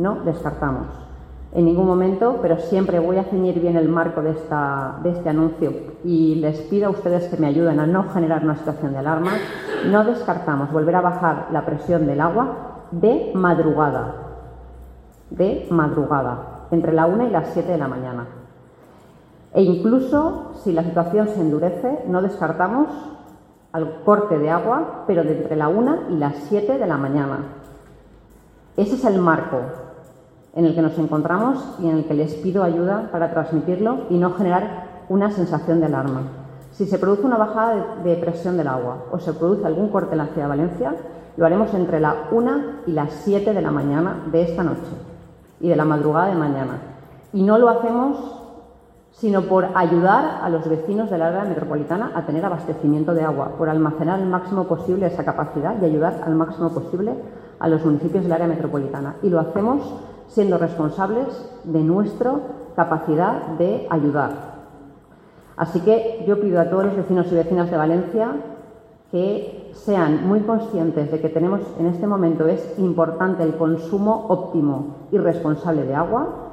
no descartamos. En ningún momento, pero siempre voy a ceñir bien el marco de este anuncio y les pido a ustedes que me ayuden a no generar una situación de alarma. No descartamos volver a bajar la presión del agua de madrugada, entre la 1 y las 7 de la mañana. E incluso, si la situación se endurece, no descartamos al corte de agua, pero de entre la 1 y las 7 de la mañana. Ese es el marco en el que nos encontramos y en el que les pido ayuda para transmitirlo y no generar una sensación de alarma. Si se produce una bajada de presión del agua o se produce algún corte en la ciudad de Valencia, lo haremos entre la 1 y las 7 de la mañana de esta noche y de la madrugada de mañana. Y no lo hacemos sino por ayudar a los vecinos del área metropolitana a tener abastecimiento de agua, por almacenar al máximo posible esa capacidad y ayudar al máximo posible a los municipios del área metropolitana. Y lo hacemos siendo responsables de nuestra capacidad de ayudar. Así que yo pido a todos los vecinos y vecinas de Valencia que sean muy conscientes de que tenemos en este momento es importante el consumo óptimo y responsable de agua,